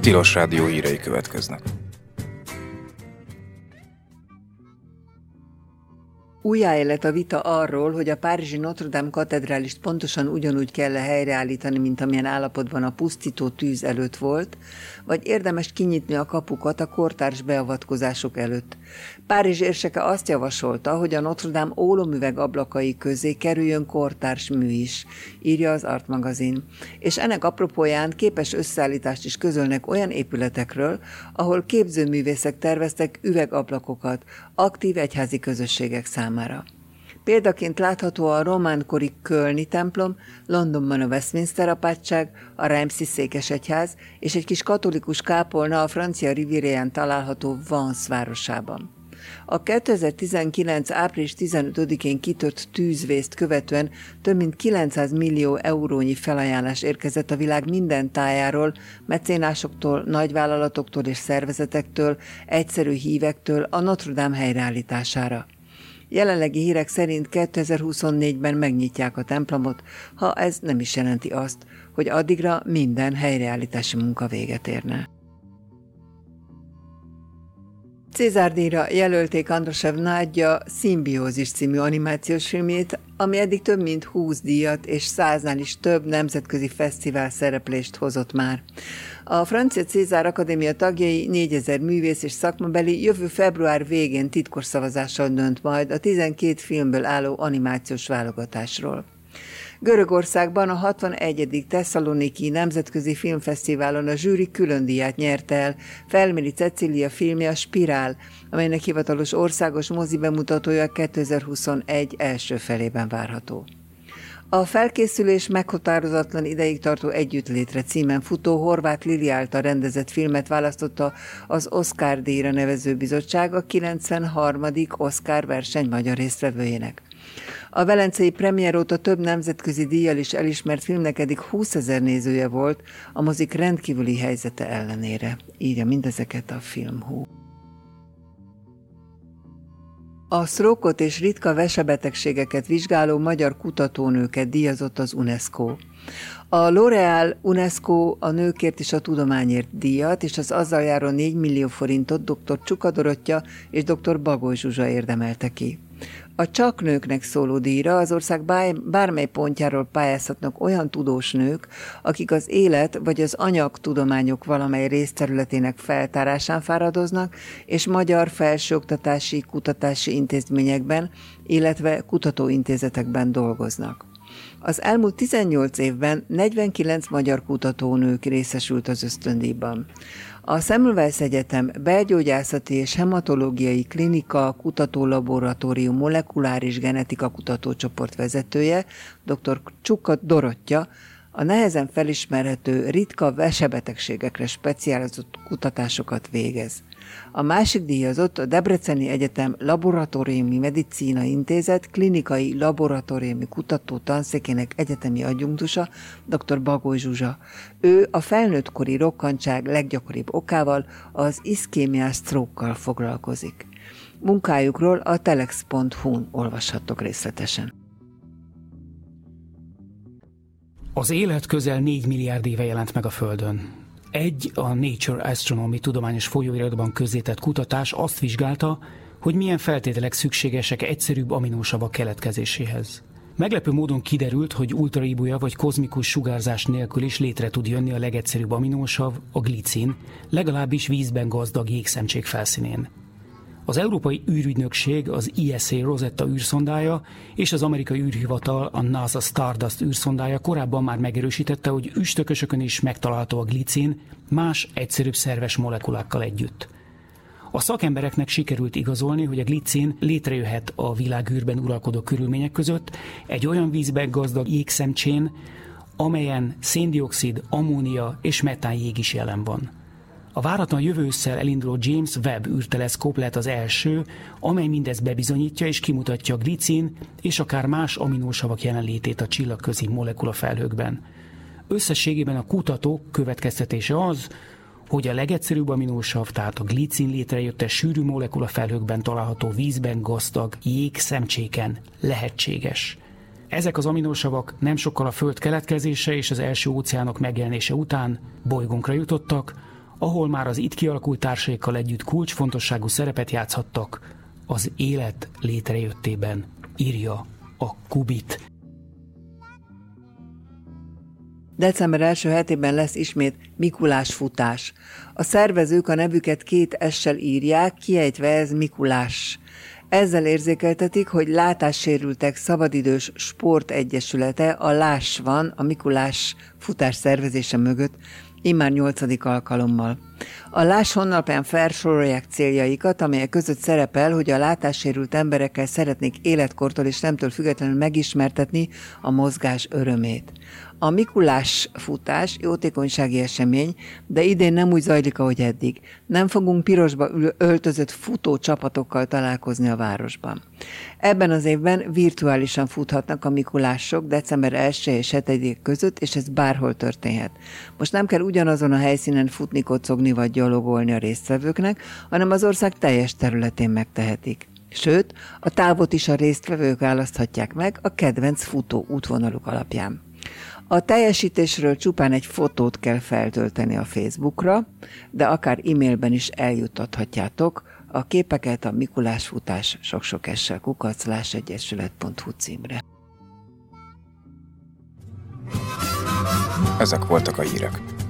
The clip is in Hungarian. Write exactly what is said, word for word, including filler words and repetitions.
Tilos Rádió hírei következnek. Újjáélet a vita arról, hogy a párizsi Notre Dame katedrálist pontosan ugyanúgy kell helyreállítani, mint amilyen állapotban a pusztító tűz előtt volt, vagy érdemes kinyitni a kapukat a kortárs beavatkozások előtt. Párizs érseke azt javasolta, hogy a Notre Dame ólomüveg ablakai közé kerüljön kortárs mű is, írja az Art magazin. És ennek apropóján képes összeállítást is közölnek olyan épületekről, ahol képzőművészek terveztek üvegablakokat aktív egyházi közösségek számára. Példaként látható a románkori kölni templom, Londonban a Westminster apátság, a Reimsi székesegyház és egy kis katolikus kápolna a francia rivierén található Vence városában. A kétezer-tizenkilenc. április tizenötödikén kitört tűzvészt követően több mint kilencszáz millió eurónyi felajánlás érkezett a világ minden tájáról, mecénásoktól, nagyvállalatoktól és szervezetektől, egyszerű hívektől a Notre Dame helyreállítására. Jelenlegi hírek szerint kétezer-huszonnégyben megnyitják a templomot, ha ez nem is jelenti azt, hogy addigra minden helyreállítási munka véget érne. Cézár-díjra jelölték Andrashev Nádja Szimbiózis című animációs filmjét, ami eddig több mint húsz díjat és száznál is több nemzetközi fesztivál szereplést hozott már. A francia Cézár Akadémia tagjai négyezer művész és szakmabeli jövő február végén titkos szavazással dönt majd a tizenkét filmből álló animációs válogatásról. Görögországban a hatvanegyedik Tesszaloniki Nemzetközi Filmfesztiválon a zsűri külön díját nyerte el Felméri Cecília filmje a Spirál, amelynek hivatalos országos mozi bemutatója kétezer-huszonegy első felében várható. A felkészülés meghatározatlan ideig tartó együttlétre címen futó Horváth Lili által rendezett filmet választotta az Oscar-díjra nevező bizottság a kilencvenharmadik Oscar verseny magyar résztvevőjének. A velencei premier óta több nemzetközi díjjal is elismert filmnek eddig húszezer nézője volt a mozik rendkívüli helyzete ellenére, írja mindezeket a Filmhú. A sztrókot és ritka vesebetegségeket vizsgáló magyar kutatónőket díjazott az UNESCO. A L'Oréal UNESCO a nőkért és a tudományért díjat és az azzal járó négy millió forintot dr. Csuka Dorottya és dr. Bagoly Zsuzsa érdemelte ki. A csak nőknek szóló díjra az ország bármely pontjáról pályázhatnak olyan tudós nők, akik az élet vagy az anyagtudományok valamely részterületének feltárásán fáradoznak, és magyar felsőoktatási, kutatási intézményekben, illetve kutatóintézetekben dolgoznak. Az elmúlt tizennyolc évben negyvenkilenc magyar kutatónők részesült az ösztöndíjban. A Semmelweis Egyetem belgyógyászati és hematológiai klinika kutatólaboratórium molekuláris genetika kutatócsoport vezetője, dr. Csuka Dorottya a nehezen felismerhető ritka vesebetegségekre specializált kutatásokat végez. A másik díjazott a Debreceni Egyetem Laboratóriumi Medicina Intézet klinikai laboratóriumi kutató tanszékének egyetemi adjunktusa, dr. Bagoly Zsuzsa. Ő a felnőttkori rokkantság leggyakoribb okával, az iszkémiás sztrókkal foglalkozik. Munkájukról a telex pont hu-n olvashattok részletesen. Az élet közel négy milliárd éve jelent meg a Földön. Egy a Nature Astronomy tudományos folyóiratban közzétett kutatás azt vizsgálta, hogy milyen feltételek szükségesek egyszerűbb aminósavak keletkezéséhez. Meglepő módon kiderült, hogy ultraibolya vagy kozmikus sugárzás nélkül is létre tud jönni a legegyszerűbb aminósav, a glicin, legalábbis vízben gazdag jégszemcsék felszínén. Az Európai űrügynökség, az I S A Rosetta űrszondája és az amerikai űrhivatal, a NASA Stardust űrszondája korábban már megerősítette, hogy üstökösökön is megtalálható a glicin más, egyszerűbb szerves molekulákkal együtt. A szakembereknek sikerült igazolni, hogy a glicin létrejöhet a világűrben uralkodó körülmények között egy olyan vízben gazdag jégszemcsén, amelyen széndioxid, ammónia és metán jég is jelen van. A váratlan jövő ősszel elinduló James Webb űrteleszkóp lehet az első, amely mindezt bebizonyítja és kimutatja a glicin és akár más aminósavak jelenlétét a csillagközi molekulafelhőkben. Összességében a kutatók következtetése az, hogy a legegyszerűbb aminósav, tehát a glicin létrejötte sűrű molekulafelhőkben található vízben gazdag jégszemcséken lehetséges. Ezek az aminósavak nem sokkal a Föld keletkezése és az első óceánok megjelenése után bolygónkra jutottak, ahol már az itt kialakult társaikkal együtt kulcsfontosságú szerepet játszhattak az élet létrejöttében, írja a Kubit. December első hetében lesz ismét Mikulás futás. A szervezők a nevüket két S-sel írják, kiejtve ez Mikulás. Ezzel érzékeltetik, hogy látássérültek szabadidős sportegyesülete, a Láss van a Mikulás futás szervezése mögött, immár nyolcadik alkalommal. A Láss honlapján felsorolják céljaikat, amelyek között szerepel, hogy a látássérült emberekkel szeretnék életkortól és nemtől függetlenül megismertetni a mozgás örömét. A Mikulás futás jótékonysági esemény, de idén nem úgy zajlik, ahogy eddig. Nem fogunk pirosba öltözött futó csapatokkal találkozni a városban. Ebben az évben virtuálisan futhatnak a mikulások december első és hetedike között, és ez bárhol történhet. Most nem kell ugyanazon a helyszínen futni, kocogni vagy gyalogolni a résztvevőknek, hanem az ország teljes területén megtehetik. Sőt, a távot is a résztvevők választhatják meg a kedvenc futó útvonaluk alapján. A teljesítésről csupán egy fotót kell feltölteni a Facebookra, de akár e-mailben is eljuttathatjátok a képeket a Mikulás futás sok-sok essel kukac lássegyesület pont hu címre. Ezek voltak a hírek.